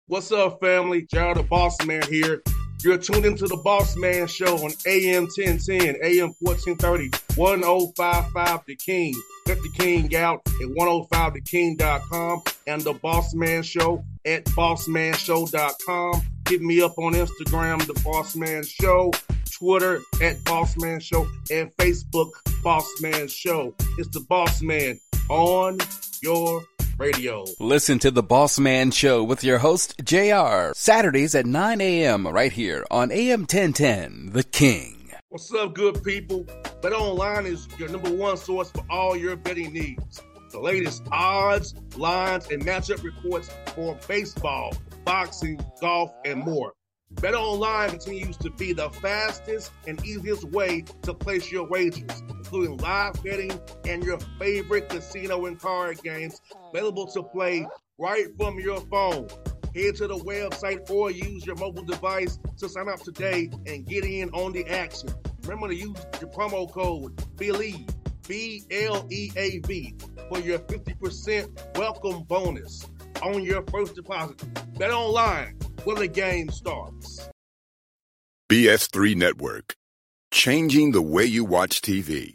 What's up, family? Gerald the Boss Man here. You're tuned into the Boss Man Show on AM 1010, AM 1430, 1055 The King. Let the King out at 105theking.com and the Boss Man Show at bossmanshow.com. Hit me up on Instagram, The Boss Man Show, Twitter at Boss Man Show, and Facebook, Boss Man Show. It's the Boss Man on your radio. Listen to The Boss Man Show with your host, JR, Saturdays at 9 a.m. right here on AM 1010, The King. What's up, good people? BetOnline is your number one source for all your betting needs. The latest odds, lines, and matchup reports for baseball, boxing, golf, and more. BetOnline continues to be the fastest and easiest way to place your wagers, including live betting and your favorite casino and card games available to play right from your phone. Head to the website or use your mobile device to sign up today and get in on the action. Remember to use your promo code BELIEVE, BLEAV, for your 50% welcome bonus on your first deposit. BetOnline, where the game starts. BS3 Network, changing the way you watch TV.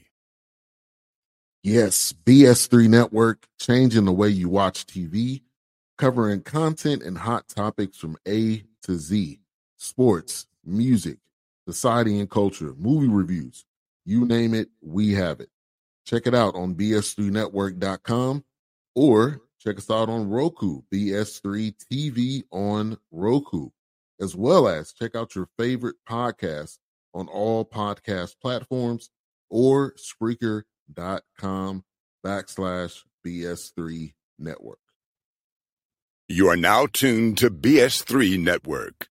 Yes, BS3 Network, changing the way you watch TV, covering content and hot topics from A to Z, sports, music, society and culture, movie reviews, you name it, we have it. Check it out on bs3network.com or check us out on Roku, BS3 TV on Roku, as well as check out your favorite podcast on all podcast platforms or Spreaker.com/BS3 Network. You are now tuned to BS3 Network.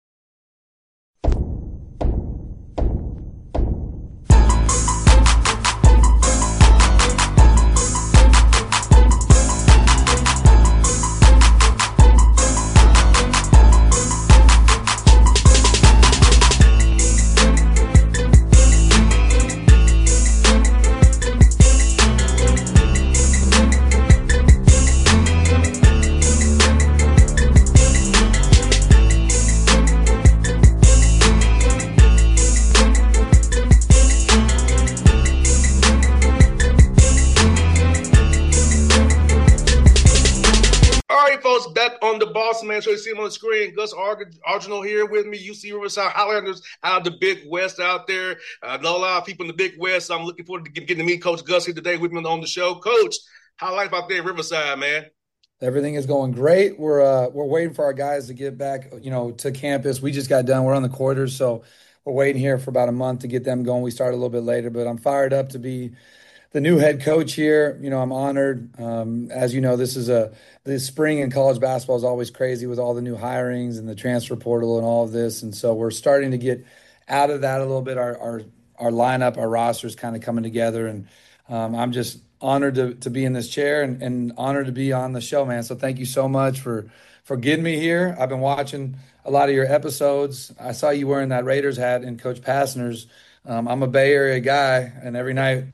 On the Boss Man Show, you see him on the screen. Gus Argenal here with me. UC Riverside Highlanders out of the Big West out there. I know a lot of people in the Big West, so I'm looking forward to getting to meet Coach Gus here today with me on the show. Coach, how life out there in Riverside, man? Everything is going great. We're waiting for our guys to get back, to campus. We just got done. We're on the quarters, so we're waiting here for about a month to get them going. We started a little bit later, but I'm fired up to be the new head coach here. I'm honored. As you know, the spring in college basketball is always crazy with all the new hirings and the transfer portal and all of this. And so we're starting to get out of that a little bit. Our lineup, our roster is kind of coming together. And I'm just honored to be in this chair and honored to be on the show, man. So thank you so much for getting me here. I've been watching a lot of your episodes. I saw you wearing that Raiders hat in Coach Passner's. I'm a Bay Area guy, and every night,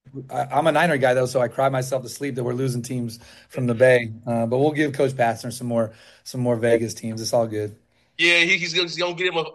I'm a Niner guy, though, so I cry myself to sleep that we're losing teams from the Bay. But we'll give Coach Pastner some more Vegas teams. It's all good. Yeah, he's gonna get him an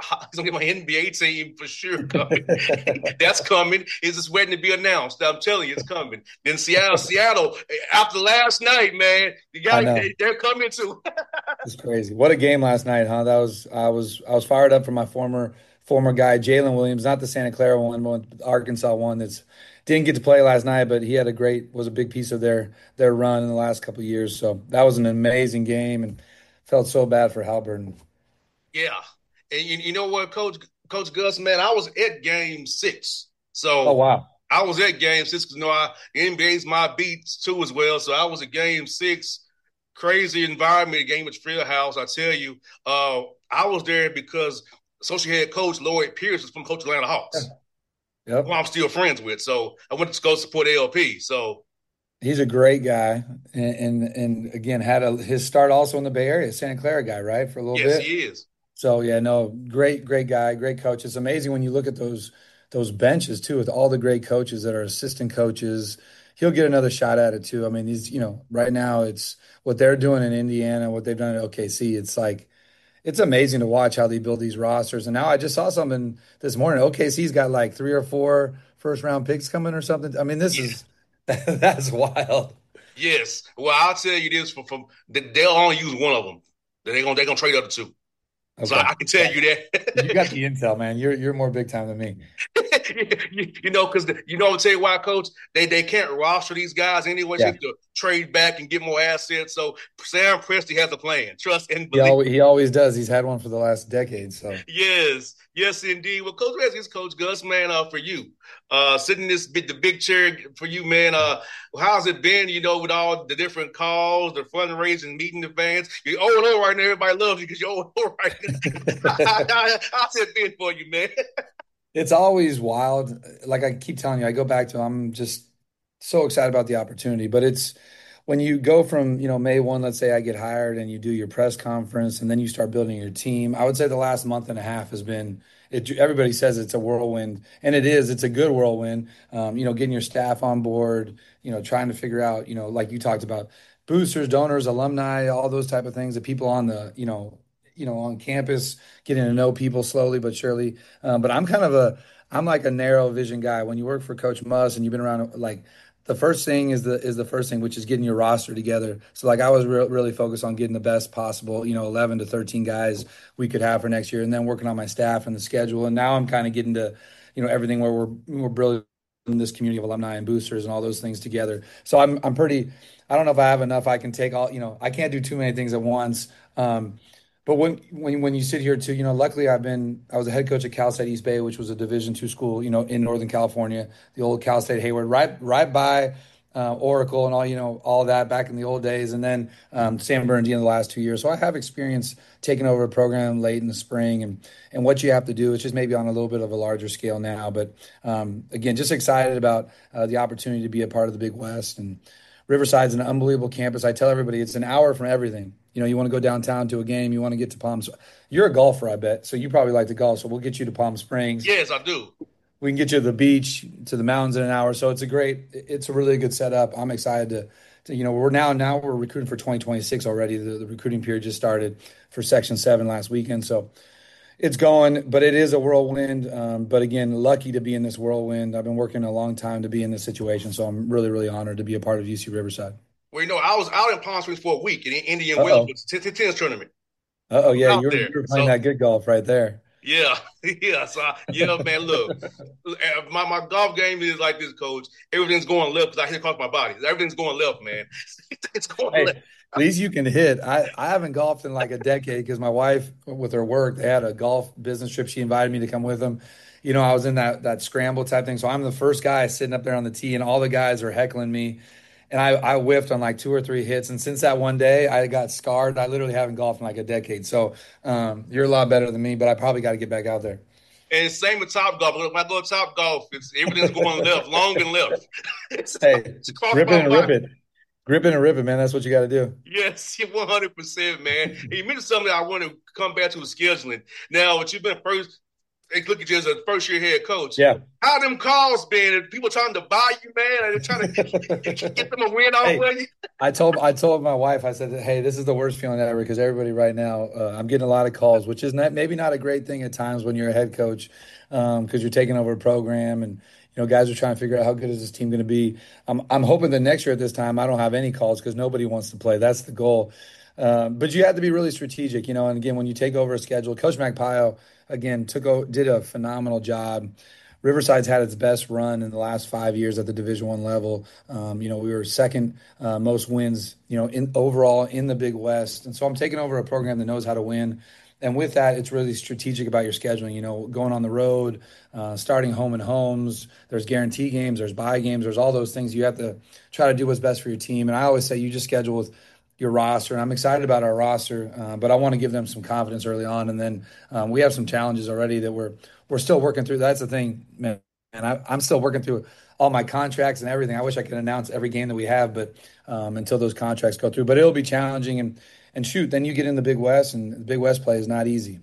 NBA team for sure. Coming. That's coming. It's just waiting to be announced. I'm telling you, it's coming. Then Seattle. After last night, man, they're coming too. It's crazy. What a game last night, huh? I was fired up for my former guy, Jalen Williams, not the Santa Clara one, but the Arkansas one that's didn't get to play last night, but he was a big piece of their run in the last couple of years. So that was an amazing game, and felt so bad for Halliburton. Yeah, and you know what, Coach Gus, man, I was at Game 6. So oh wow, I was at Game 6 because the NBA's my beats too as well. So I was at Game 6. Crazy environment, game at Fieldhouse. I tell you, I was there because associate head coach Lloyd Pierce is from Coach Atlanta Hawks. Yep. Who I'm still friends with. So I went to go support LP. So he's a great guy, and again had his start also in the Bay Area, Santa Clara guy, right, for a little bit. Yes, he is. So yeah, no, great guy, great coach. It's amazing when you look at those benches too, with all the great coaches that are assistant coaches. He'll get another shot at it too. I mean, right now it's what they're doing in Indiana, what they've done at OKC. It's like it's amazing to watch how they build these rosters. And now I just saw something this morning. OKC's got like 3 or 4 first round picks coming or something. I mean, this Yeah. is that's wild. Yes. Well, I'll tell you this: from they'll only use one of them. They're gonna trade the other two. So Okay. I can tell you You got that. the intel, man. You're more big time than me. Because I'll tell you why, Coach. They can't roster these guys anyway. So you Yeah. have to trade back and get more assets. So Sam Presti has a plan. Trust and He believe. always, he always does. He's had one for the last decade. So Yes, yes, indeed. Well, Coach, this is Coach Gus, man. For you, sitting the big chair for you, man. How's it been? With all the different calls, the fundraising, meeting the fans. You're 0-0 right now. Everybody loves you because you're 0-0 right now. How's it been for you, man? it's always wild. Like I keep telling you, I go back to I'm just so excited about the opportunity. But it's when you go from, May 1, let's say I get hired and you do your press conference and then you start building your team. I would say the last month and a half has been everybody says it's a whirlwind, and it is. It's a good whirlwind. Getting your staff on board, trying to figure out, like you talked about, boosters, donors, alumni, all those type of things, the people on the, on campus, getting to know people slowly but surely. But I'm like a narrow vision guy. When you work for Coach Muss and you've been around, like the first thing is the first thing, which is getting your roster together. So like I was really focused on getting the best possible, 11 to 13 guys we could have for next year, and then working on my staff and the schedule. And now I'm kind of getting to, everything where we're building this community of alumni and boosters and all those things together. So I'm pretty. I don't know if I have enough. I can take all. I can't do too many things at once. But when you sit here too, luckily I was a head coach at Cal State East Bay, which was a Division II school, in Northern California, the old Cal State Hayward, right by Oracle and all that back in the old days, and then San Bernardino the last 2 years. So I have experience taking over a program late in the spring, and what you have to do. It's just maybe on a little bit of a larger scale now, but again, just excited about the opportunity to be a part of the Big West. And Riverside's an unbelievable campus. I tell everybody it's an hour from everything. You want to go downtown to a game, you want to get to Palm Springs. You're a golfer, I bet. So you probably like to golf. So we'll get you to Palm Springs. Yes, I do. We can get you to the beach, to the mountains in an hour. So it's a really good setup. I'm excited we're we're recruiting for 2026 already. The recruiting period just started for Section 7 last weekend. So it's going, but it is a whirlwind. But again, lucky to be in this whirlwind. I've been working a long time to be in this situation. So I'm really, really honored to be a part of UC Riverside. Well, I was out in Palm Springs for a week in Indian Uh-oh. Wells tennis tournament. Yeah, Out you there. were playing So that good golf right there. yeah, yeah. So yeah, man. Look, my golf game is like this, Coach. Everything's going left because I hit across my body. Everything's going left, man. It's going Hey, left. at least you can hit. I haven't golfed in like a decade because my wife, with her work, they had a golf business trip. She invited me to come with them. I was in that scramble type thing. So I'm the first guy sitting up there on the tee, and all the guys are heckling me. And I whiffed on like 2 or 3 hits. And since that one day, I got scarred. I literally haven't golfed in like a decade. So you're a lot better than me, but I probably got to get back out there. And same with Top Golf. When I go to Top Golf, everything's going left, long and left. Hey, It's across grip it my and rip body. it. Grip it and rip it, man. That's what you got to do. Yes, 100%, man. And you mentioned something I want to come back to the scheduling. Now, what you've been first, they look at you as a first-year head coach. Yeah. How them calls been? Are people trying to buy you, man? Are they trying to get them a win off Hey, of you? I told my wife, I said, hey, this is the worst feeling ever because everybody right now, I'm getting a lot of calls, which is maybe not a great thing at times when you're a head coach because you're taking over a program and guys are trying to figure out how good is this team going to be. I'm hoping that next year at this time I don't have any calls because nobody wants to play. That's the goal. But you have to be really strategic, and again, when you take over a schedule, Coach Magpio, again, did a phenomenal job. Riverside's had its best run in the last 5 years at the Division I level. We were second most wins, in overall in the Big West. And so I'm taking over a program that knows how to win. And with that, it's really strategic about your scheduling, going on the road, starting home and homes. There's guarantee games, there's buy games, there's all those things. You have to try to do what's best for your team. And I always say you just schedule with your roster. And I'm excited about our roster, but I want to give them some confidence early on. And then we have some challenges already that we're still working through. That's the thing, man. And I'm still working through all my contracts and everything. I wish I could announce every game that we have, but until those contracts go through. But it'll be challenging. And shoot, then you get in the Big West, and the Big West play is not easy.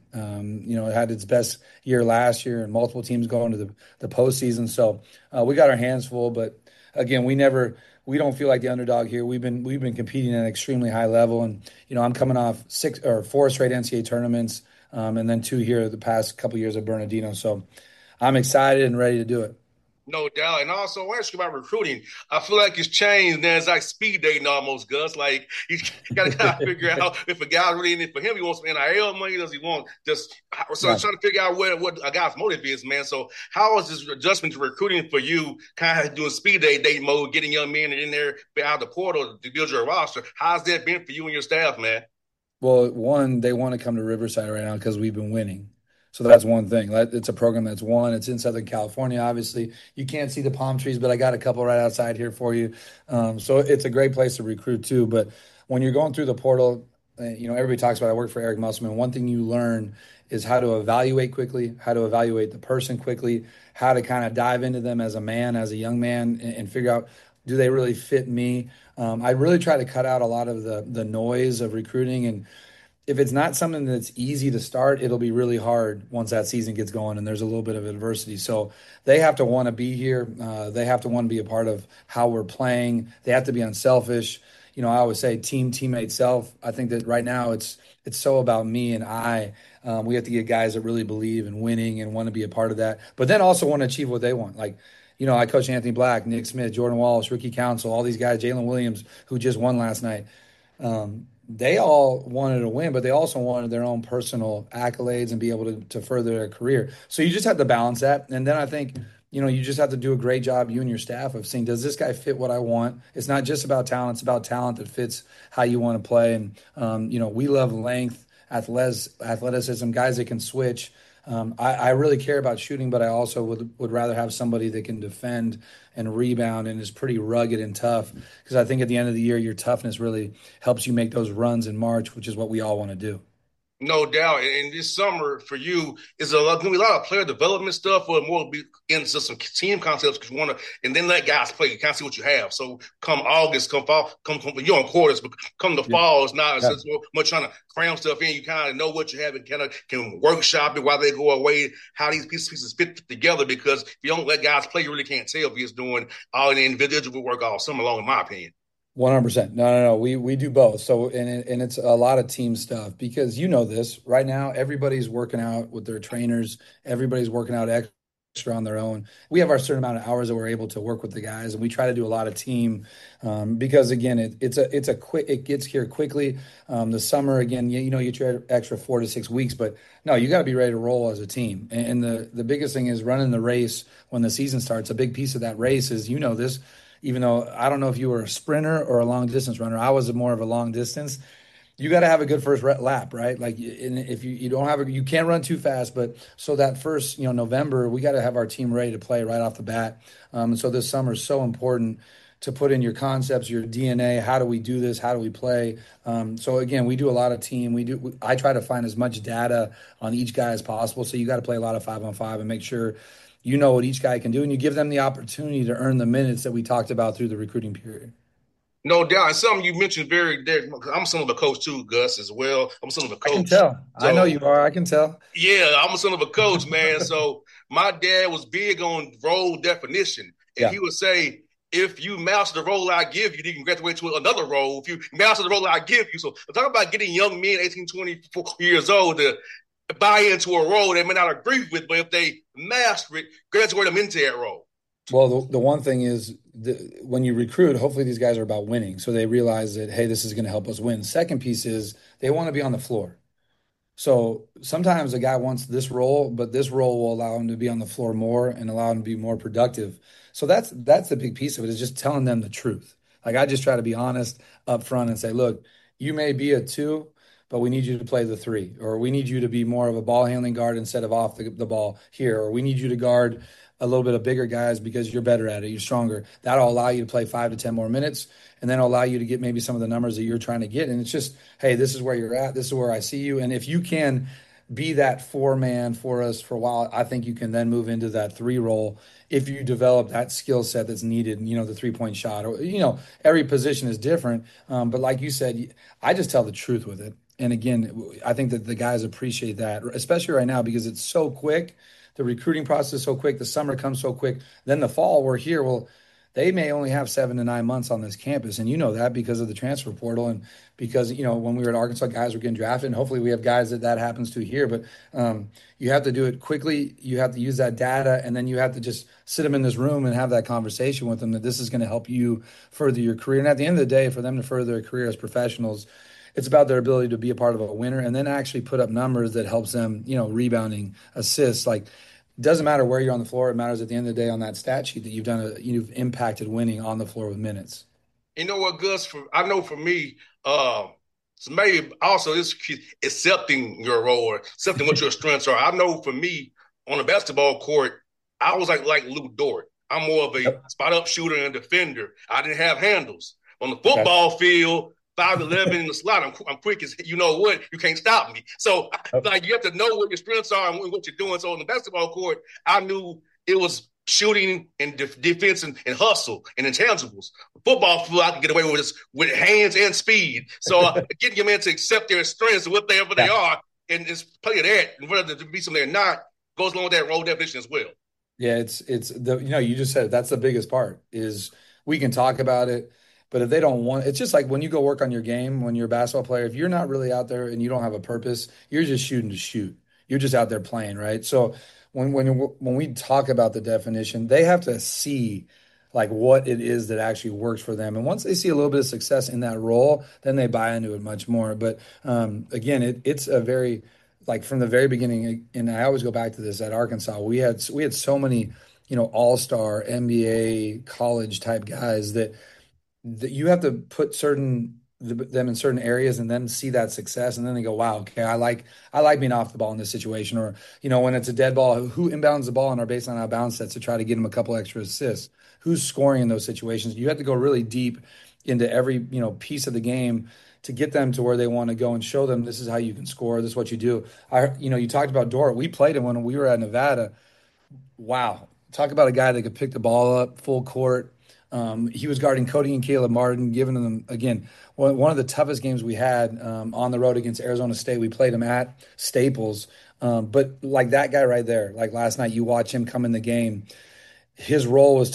It had its best year last year, and multiple teams going to the postseason. So we got our hands full, but again, we don't feel like the underdog here. We've been competing at an extremely high level, and I'm coming off 4 straight NCAA tournaments, and then 2 here the past couple years at Bernardino. So I'm excited and ready to do it. No doubt. And also, I want to ask you about recruiting. I feel like it's changed now. It's like speed dating almost, Gus. Like, you got to figure out if a guy's really in it for him. He wants some NIL money. Does he want just – so I'm trying to figure out what a guy's motive is, man. So how is this adjustment to recruiting for you, kind of doing speed dating mode, getting young men in there out of the portal to build your roster? How's that been for you and your staff, man? Well, one, they want to come to Riverside right now because we've been winning. So that's one thing. It's a program that's won. It's in Southern California, obviously. You can't see the palm trees, but I got a couple right outside here for you. So it's a great place to recruit too. But when you're going through the portal, everybody talks about I work for Eric Musselman. One thing you learn is how to evaluate quickly, how to evaluate the person quickly, how to kind of dive into them as a man, as a young man, and figure out, do they really fit me? I really try to cut out a lot of the noise of recruiting, and if it's not something that's easy to start, it'll be really hard once that season gets going and there's a little bit of adversity. So they have to want to be here. They have to want to be a part of how we're playing. They have to be unselfish. I always say team, teammate, self. I think that right now it's so about me and I. We have to get guys that really believe in winning and want to be a part of that, but then also want to achieve what they want. Like, I coach Anthony Black, Nick Smith, Jordan Walsh, Ricky Council, all these guys, Jalen Williams, who just won last night. They all wanted to win, but they also wanted their own personal accolades and be able to further their career. So you just have to balance that. And then I think, you just have to do a great job, you and your staff, of seeing, does this guy fit what I want? It's not just about talent. It's about talent that fits how you want to play. And, we love length, athleticism, guys that can switch. I really care about shooting, but I also would rather have somebody that can defend and rebound and is pretty rugged and tough, because I think at the end of the year, your toughness really helps you make those runs in March, which is what we all want to do. No doubt. And this summer for you is going to be a lot of player development stuff, or more be into some team concepts because you want to, and then let guys play. You kind of see what you have. So come August, come fall, you're on quarters, but come the fall, it's not as much trying to cram stuff in. You kind of know what you have and kind of can workshop it while they go away, how these pieces fit together, because if you don't let guys play, you really can't tell if he's doing all the individual work all summer long, in my opinion. 100%. No. We do both. So, and it's a lot of team stuff, because this right now, everybody's working out with their trainers. Everybody's working out extra on their own. We have our certain amount of hours that we're able to work with the guys, and we try to do a lot of team, because again, it gets here quickly. The summer, again, you try extra 4 to 6 weeks, but no, you got to be ready to roll as a team. And the biggest thing is running the race when the season starts. A big piece of that race is, this. Even though I don't know if you were a sprinter or a long distance runner, I was more of a long distance. You got to have a good first lap, right? Like, if you don't have you can't run too fast. But so that first, November, we got to have our team ready to play right off the bat. And so this summer is so important to put in your concepts, your DNA. How do we do this? How do we play? So again, we do a lot of team. I try to find as much data on each guy as possible. So you got to play a lot of 5-on-5 and make sure you know what each guy can do, and you give them the opportunity to earn the minutes that we talked about through the recruiting period. No doubt. And something you mentioned I'm son of a coach too, Gus, as well. I'm son of a coach. I can tell. So, I know you are. I can tell. Yeah, I'm a son of a coach, man. So my dad was big on role definition. And he would say, if you master the role I give you, you can graduate to another role. If you master the role I give you. So I'm talking about getting young men, 18, 24 years old, to buy into a role they may not agree with, but if they master it, graduate them into that role. Well, the one thing is, when you recruit, hopefully these guys are about winning. So they realize that, hey, this is going to help us win. Second piece is they want to be on the floor. So sometimes a guy wants this role, but this role will allow him to be on the floor more and allow him to be more productive. So that's the big piece of it, is just telling them the truth. Like, I just try to be honest up front and say, look, you may be a 2, but we need you to play the 3, or we need you to be more of a ball handling guard instead of off the ball here, or we need you to guard a little bit of bigger guys because you're better at it, you're stronger. That'll allow you to play 5 to 10 more minutes, and then it'll allow you to get maybe some of the numbers that you're trying to get. And it's just, hey, this is where you're at, this is where I see you. And if you can be that 4-man for us for a while, I think you can then move into that 3 role if you develop that skill set that's needed, the 3-point shot. Or, every position is different. But like you said, I just tell the truth with it. And again, I think that the guys appreciate that, especially right now, because it's so quick. The recruiting process is so quick. The summer comes so quick. Then the fall, we're here. Well, they may only have 7 to 9 months on this campus. And you know that because of the transfer portal and because, when we were at Arkansas, guys were getting drafted. And hopefully we have guys that happens to here. But you have to do it quickly. You have to use that data. And then you have to just sit them in this room and have that conversation with them that this is going to help you further your career. And at the end of the day, for them to further their career as professionals, it's about their ability to be a part of a winner and then actually put up numbers that helps them, rebounding, assists. Like, it doesn't matter where you're on the floor. It matters at the end of the day on that stat sheet that you've impacted winning on the floor with minutes. You know what, Gus? I know for me, so maybe also this accepting your role or accepting what your strengths are. I know for me on the basketball court, I was like Lou Dort. I'm more of a spot up shooter and defender. I didn't have handles. On the football field, 5'11" in the slot, I'm quick as you know what, you can't stop me. So you have to know what your strengths are and what you're doing. So on the basketball court, I knew it was shooting and defense and hustle and intangibles. Football field, I can get away with hands and speed. So getting your men to accept their strengths and whatever they are and just play that and whether to be something they're not goes along with that role definition as well. Yeah, it's the you just said that's the biggest part is we can talk about it, but if they don't want, it's just like when you go work on your game when you're a basketball player. If you're not really out there and you don't have a purpose, you're just shooting to shoot. You're just out there playing, right? So when we talk about the definition, they have to see like what it is that actually works for them. And once they see a little bit of success in that role, then they buy into it much more. But again, it's a very like from the very beginning, and I always go back to this at Arkansas, we had so many, all-star NBA college type guys that you have to put them in certain areas and then see that success. And then they go, wow, okay, I like being off the ball in this situation. Or, when it's a dead ball, who inbounds the ball in our baseline out of bounds sets to try to get them a couple extra assists? Who's scoring in those situations? You have to go really deep into every, piece of the game to get them to where they want to go and show them this is how you can score. This is what you do. You talked about Dort. We played him when we were at Nevada. Wow. Talk about a guy that could pick the ball up full court. He was guarding Cody and Caleb Martin, giving them, again, one of the toughest games we had on the road against Arizona State. We played him at Staples. But like that guy right there, like last night, you watch him come in the game. His role was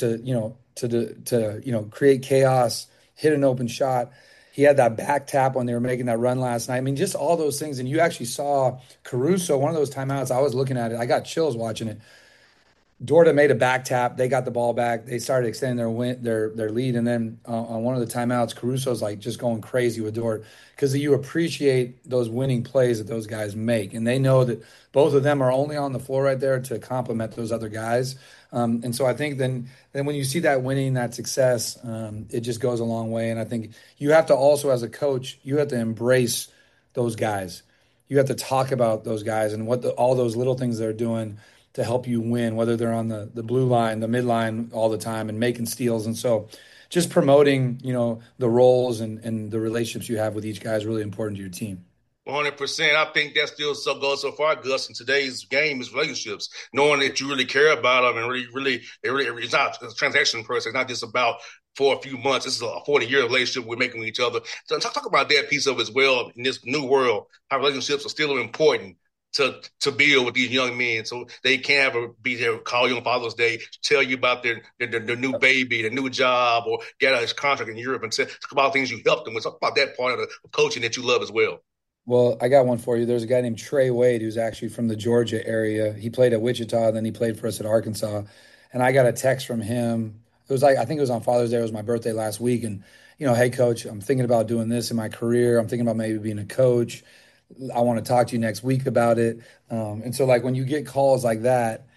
to create chaos, hit an open shot. He had that back tap when they were making that run last night. I mean, just all those things. And you actually saw Caruso, one of those timeouts, I was looking at it. I got chills watching it. Dorda made a back tap. They got the ball back. They started extending their lead. And then on one of the timeouts, Caruso's like just going crazy with Dort because you appreciate those winning plays that those guys make. And they know that both of them are only on the floor right there to complement those other guys. And so I think then when you see that winning, that success, it just goes a long way. And I think you have to also, as a coach, you have to embrace those guys. You have to talk about those guys and all those little things they're doing to help you win, whether they're on the blue line, the midline all the time and making steals. And so just promoting, the roles and the relationships you have with each guy is really important to your team. 100%. I think that still goes so far, Gus, in today's game is relationships, knowing that you really care about them and really, it's not a transaction person. It's not just about for a few months. This is a 40-year relationship we're making with each other. So talk about that piece of it as well in this new world, how relationships are still important to build with these young men so they can be there, call you on Father's Day, tell you about their new baby, their new job, or get a contract in Europe and talk about things you helped them with. Talk about that part of the coaching that you love as well. Well, I got one for you. There's a guy named Trey Wade who's actually from the Georgia area. He played at Wichita, then he played for us at Arkansas. And I got a text from him. It was I think it was on Father's Day. It was my birthday last week. And, hey, Coach, I'm thinking about doing this in my career. I'm thinking about maybe being a coach. I want to talk to you next week about it. And so, when you get calls like that,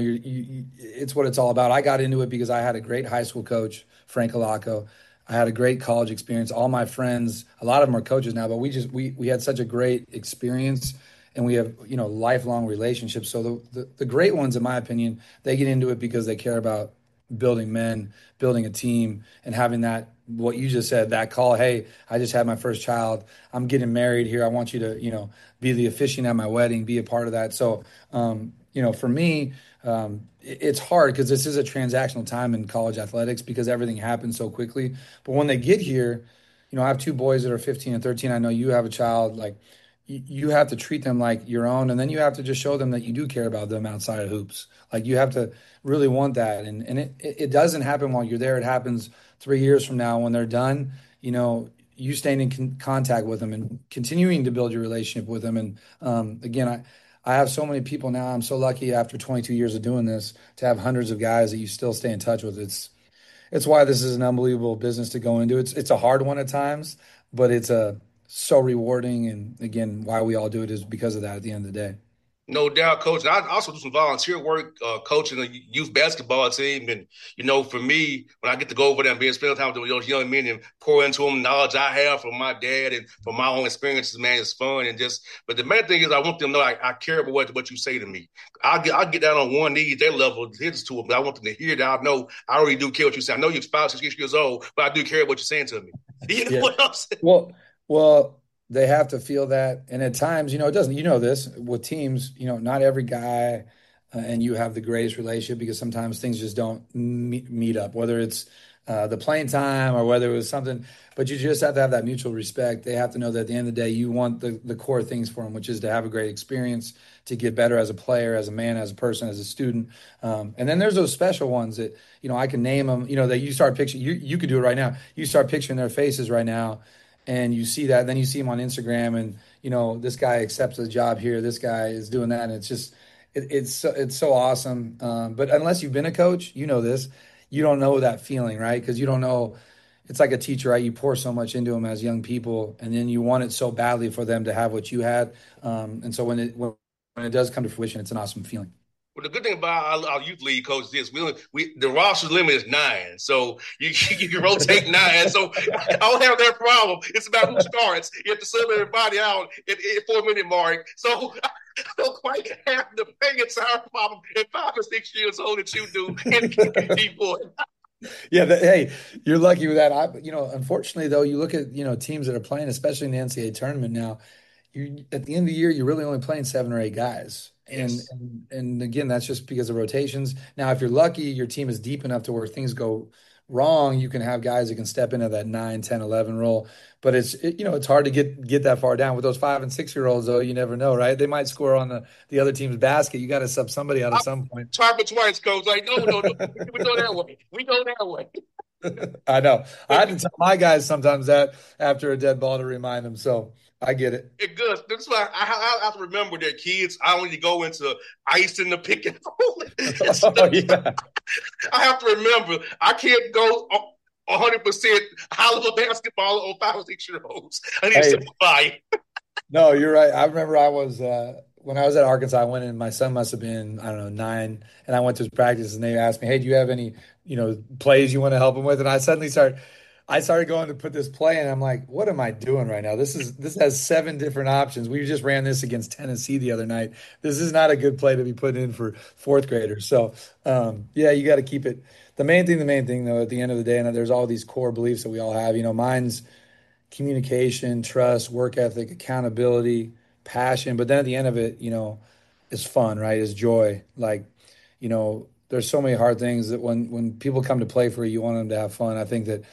it's what it's all about. I got into it because I had a great high school coach, Frank Alaco. I had a great college experience. All my friends, a lot of them are coaches now, but we had such a great experience, and we have lifelong relationships. So the great ones, in my opinion, they get into it because they care about building men, building a team, and having that, what you just said, that call, hey, I just had my first child. I'm getting married here. I want you to, be the officiant at my wedding, be a part of that. So, for me, it's hard because this is a transactional time in college athletics because everything happens so quickly. But when they get here, I have two boys that are 15 and 13. I know you have a child. you have to treat them like your own, and then you have to just show them that you do care about them outside of hoops. Like you have to really want that, and it doesn't happen while you're there. It happens 3 years from now when they're done. You staying in contact with them and continuing to build your relationship with them. And again, I have so many people now. I'm so lucky after 22 years of doing this to have hundreds of guys that you still stay in touch with. It's why this is an unbelievable business to go into. It's a hard one at times, but it's so rewarding. And again, why we all do it is because of that at the end of the day. No doubt, Coach. And I also do some volunteer work coaching a youth basketball team. And, for me, when I get to go over there and spend time with those young men and pour into them knowledge I have from my dad and from my own experiences, man, it's fun. But the main thing is I want them to know I care about what you say to me. I'll get down on one knee at their level, hits to them, but I want them to hear that I know I already do care what you say. I know you're 5, 6 years old, but I do care what you're saying to me. You know what I'm saying? Well, they have to feel that. And at times, it doesn't, this with teams, not every guy and you have the greatest relationship because sometimes things just don't meet up, whether it's the playing time or whether it was something, but you just have to have that mutual respect. They have to know that at the end of the day, you want the core things for them, which is to have a great experience, to get better as a player, as a man, as a person, as a student. And then there's those special ones that, I can name them, that you start picturing, you could do it right now. You start picturing their faces right now. And you see that, and then you see him on Instagram, and this guy accepts a job here, this guy is doing that, and it's just, it's so awesome. But unless you've been a coach, this, you don't know that feeling, right? Because you don't know. It's like a teacher, right? You pour so much into them as young people, and then you want it so badly for them to have what you had. And so when it does come to fruition, it's an awesome feeling. Well, the good thing about our youth league coach is the roster limit is 9, so you can rotate 9. So I don't have that problem. It's about who starts. You have to sub everybody out at 4-minute mark. So I don't quite have the entire problem at 5 or 6 years old that you do in people. Yeah, hey, you're lucky with that. Unfortunately, though, you look at teams that are playing, especially in the NCAA tournament now. At the end of the year, you're really only playing 7 or 8 guys. Yes. And again, that's just because of rotations. Now, if you're lucky, your team is deep enough to where things go wrong, you can have guys that can step into that 9, 10, 11 role. But it's hard to get that far down with those 5 and 6-year-olds, though. You never know, right? They might score on the other team's basket. You got to sub somebody out at some point. Try it twice, coach. Like, no. We go that way. We go that way. I know. I had to tell my guys sometimes that after a dead ball to remind them. So I get it. It good. That's why I have to remember that kids. I only go into ice in the pick and roll. Yeah. I have to remember I can't go 100% high-level basketball on 5 or 6-year-olds. I need to simplify. No, you're right. I remember I was when I was at Arkansas. I went in. My son must have been 9, and I went to his practice, and they asked me, "Hey, do you have any plays you want to help him with?" And I started going to put this play, and I'm like, what am I doing right now? This has 7 different options. We just ran this against Tennessee the other night. This is not a good play to be put in for 4th graders. So, you got to keep it. The main thing, though, at the end of the day, and there's all these core beliefs that we all have. mine's communication, trust, work ethic, accountability, passion. But then at the end of it, it's fun, right? It's joy. Like, there's so many hard things that when people come to play for you want them to have fun. I think that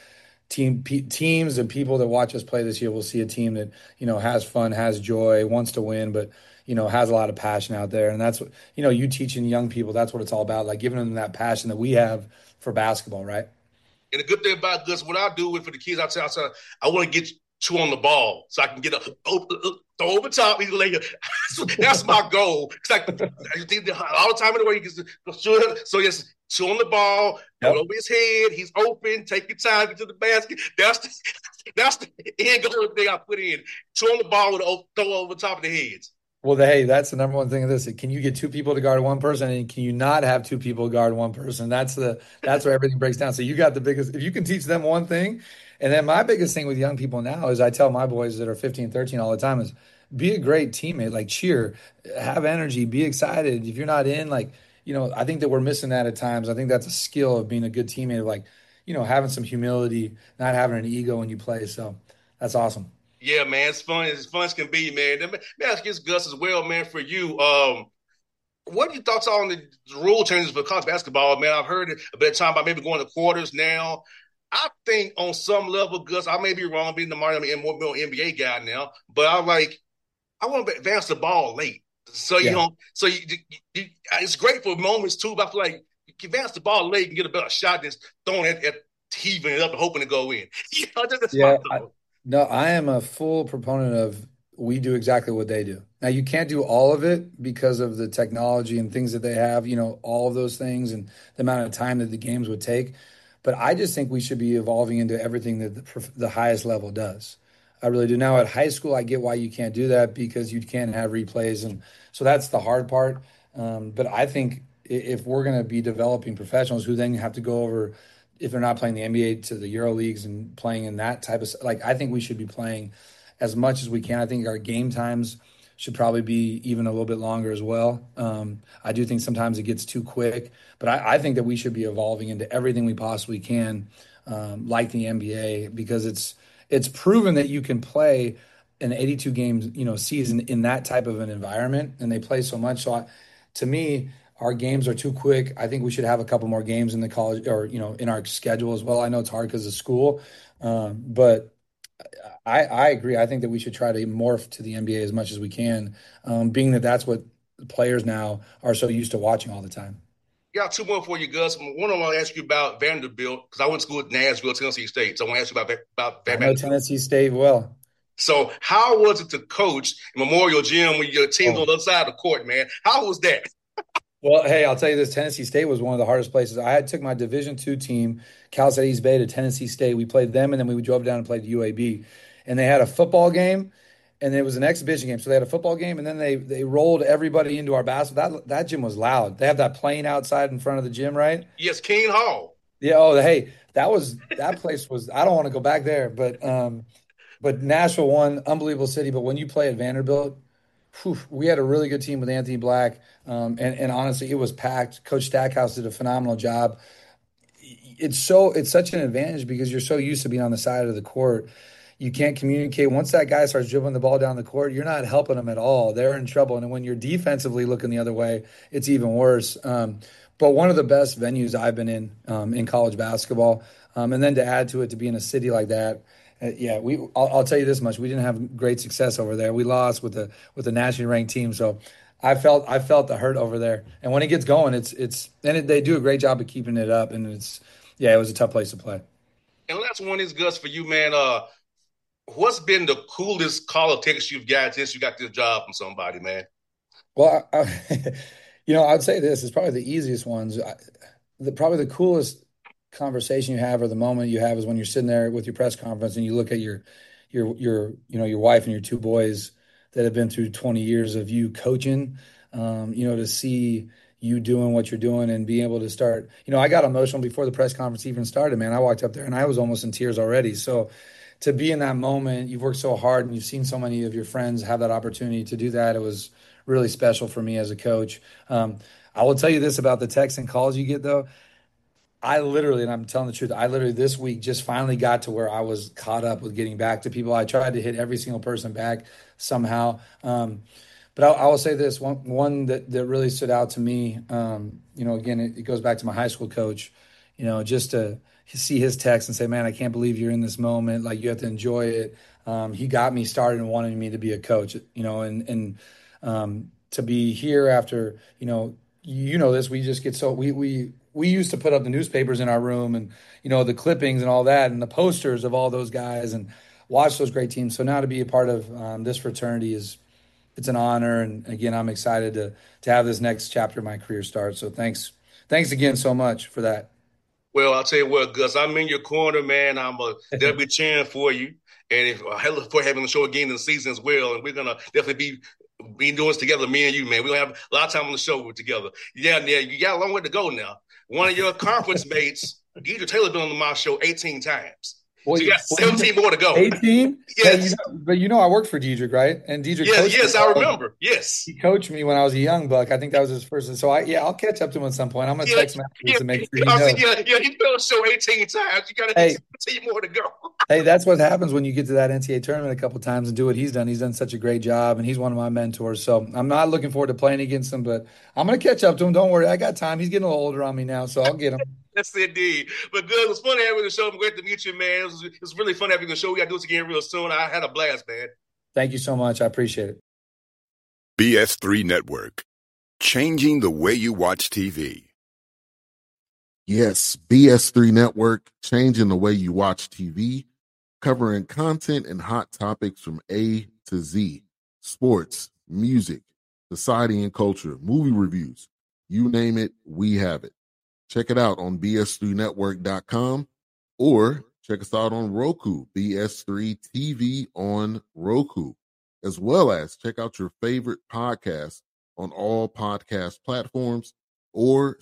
teams and people that watch us play this year will see a team that has fun, has joy, wants to win, but has a lot of passion out there. And that's what you teaching young people, that's what it's all about, like giving them that passion that we have for basketball, right? And the good thing about this, what I do with for the kids, I want to get you on the ball so I can get throw over top. That's my goal. It's like all the time in the way you can shoot. So yes, chew on the ball, hold over his head. He's open. Take your time, get to the basket. That's the end goal thing I put in. Chew on the ball with throw over top of the heads. Well, hey, that's the number one thing of this. Can you get 2 people to guard one person, and can you not have 2 people guard one person? That's where everything breaks down. So you got the biggest. If you can teach them one thing, and then my biggest thing with young people now is I tell my boys that are 15, 13 all the time is be a great teammate. Like cheer, have energy, be excited. If you're not in, I think that we're missing that at times. I think that's a skill of being a good teammate, of having some humility, not having an ego when you play. So that's awesome. Yeah, man, it's fun. It's fun as can be, man. Let me ask you, Gus, as well, man, for you. What are your thoughts on the rule changes for college basketball, man? I've heard a bit of time about maybe going to quarters now. I think on some level, Gus, I may be wrong being the Miami NBA guy now, but I like I want to advance the ball late. So Yeah. it's great for moments too, but I feel like you can advance the ball late and get a better shot than throwing it at heaving it up and hoping to go in. That's my Yeah. thought. No, I am a full proponent of we do exactly what they do. Now, you can't do all of it because of the technology and things that they have, all of those things and the amount of time that the games would take. But I just think we should be evolving into everything that the highest level does. I really do. Now, at high school, I get why you can't do that because you can't have replays. And so that's the hard part. But I think if we're going to be developing professionals who then have to go over, if they're not playing the NBA, to the Euro leagues and playing in that type of, like, I think we should be playing as much as we can. I think our game times should probably be even a little bit longer as well. I do think sometimes it gets too quick, but I think that we should be evolving into everything we possibly can, like the NBA, because it's proven that you can play an 82 games season in that type of an environment, and they play so much. So to me, our games are too quick. I think we should have a couple more games in the college or in our schedule as well. I know it's hard because of school, but I agree. I think that we should try to morph to the NBA as much as we can, being that that's what players now are so used to watching all the time. Got two more for you, Gus. One I want to ask you about Vanderbilt because I went to school at Nashville, Tennessee State. So I want to ask you about I know Vanderbilt. Tennessee State well. So how was it to coach Memorial Gym when your team's on the other side of the court, man? How was that? Well, hey, I'll tell you this: Tennessee State was one of the hardest places. Took my Division II team, Cal State East Bay, to Tennessee State. We played them, and then we drove down and played UAB. And they had a football game, and it was an exhibition game. So they had a football game, and then they rolled everybody into our basketball. That gym was loud. They have that plane outside in front of the gym, right? Yes, King Hall. Yeah. Oh, hey, that place was. I don't want to go back there, but Nashville won, unbelievable city. But when you play at Vanderbilt, we had a really good team with Anthony Black, and honestly, it was packed. Coach Stackhouse did a phenomenal job. It's such an advantage because you're so used to being on the side of the court. You can't communicate. Once that guy starts dribbling the ball down the court, you're not helping them at all. They're in trouble. And when you're defensively looking the other way, it's even worse. But one of the best venues I've been in college basketball, and then to add to it, to be in a city like that. I'll tell you this much: we didn't have great success over there. We lost with the nationally ranked team, so I felt the hurt over there. And when it gets going, they do a great job of keeping it up, and it was a tough place to play. And last one is Gus for you, man. What's been the coolest call of text you've got since you got this job from somebody, man? Well, I'd say this is probably the easiest ones. Probably the coolest conversation you have or the moment you have is when you're sitting there with your press conference and you look at your wife and your two boys that have been through 20 years of you coaching, to see you doing what you're doing and being able to start. I got emotional before the press conference even started, man. I walked up there and I was almost in tears already. So to be in that moment, you've worked so hard and you've seen so many of your friends have that opportunity to do that. It was really special for me as a coach. I will tell you this about the texts and calls you get, though. And I'm telling the truth, I literally this week just finally got to where I was caught up with getting back to people. I tried to hit every single person back somehow. But I will say this, one that really stood out to me, again, it goes back to my high school coach, just to see his text and say, man, I can't believe you're in this moment. Like, you have to enjoy it. He got me started and wanted me to be a coach, and to be here after, this, we just get so, we used to put up the newspapers in our room and, the clippings and all that and the posters of all those guys and watch those great teams. So now to be a part of this fraternity it's an honor. And again, I'm excited to have this next chapter of my career start. So thanks again so much for that. Well, I'll tell you what, Gus, I'm in your corner, man. They'll be cheering for you. And I look for having the show again in the season as well. And we're going to definitely be doing this together, me and you, man. We're going to have a lot of time on the show together. Yeah, you got a long way to go now. One of your conference mates, Deidre Taylor, been on my show 18 times. So you got 17 more to go. 18? Yes. But I worked for Diedrich, right? And Diedrich coached me. Yes, I remember. Yes. He coached me when I was a young buck. I think that was his first. So I'll catch up to him at some point. I'm going to text him to make sure he knows. He's been on the show 18 times. You got 17 more to go. Hey, that's what happens when you get to that NCAA tournament a couple times and do what he's done. He's done such a great job, and he's one of my mentors. So I'm not looking forward to playing against him, but I'm going to catch up to him. Don't worry. I got time. He's getting a little older on me now, so I'll get him. Yes, indeed. But good. It was fun having the show. Great to meet you, man. It was really fun having the show. We got to do this again real soon. I had a blast, man. Thank you so much. I appreciate it. BS3 Network. Changing the way you watch TV. Yes, BS3 Network, changing the way you watch TV, covering content and hot topics from A to Z. Sports, music, society and culture, movie reviews. You name it, we have it. Check it out on bs3network.com or check us out on Roku, BS3 TV on Roku, as well as check out your favorite podcast on all podcast platforms or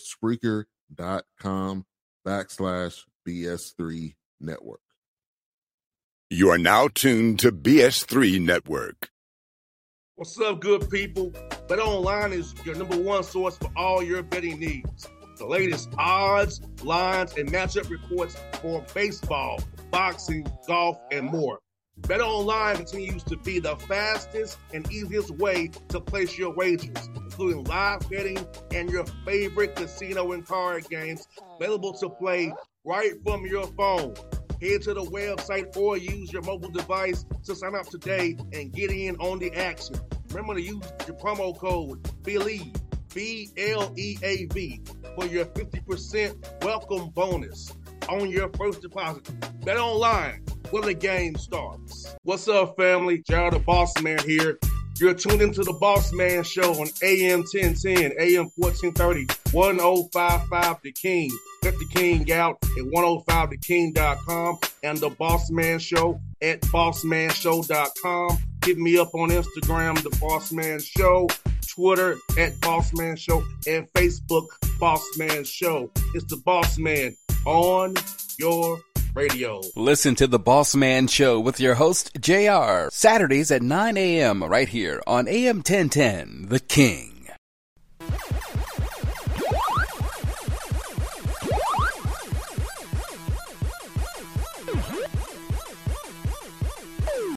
Spreaker.com/BS3 Network. You are now tuned to BS3 Network. What's up, good people? BetOnline is your number one source for all your betting needs. The latest odds, lines, and matchup reports for baseball, boxing, golf, and more. BetOnline continues to be the fastest and easiest way to place your wagers, including live betting and your favorite casino and card games available to play right from your phone. Head to the website or use your mobile device to sign up today and get in on the action. Remember to use your promo code BELIEVE, BLEAV, for your 50% welcome bonus on your first deposit. Bet online where the game starts. What's up, family? Jared the Boss Man here. You're tuned into the Boss Man Show on AM 1010, AM 1430, 1055 The King. Let the King out at 105theking.com and the Boss Man Show at bossmanshow.com. Hit me up on Instagram, The Boss Man Show, Twitter at Boss Man Show, and Facebook, Boss Man Show. It's the Boss Man on your radio. Listen to The Boss Man Show with your host, JR, Saturdays at 9 a.m. right here on AM 1010, The King.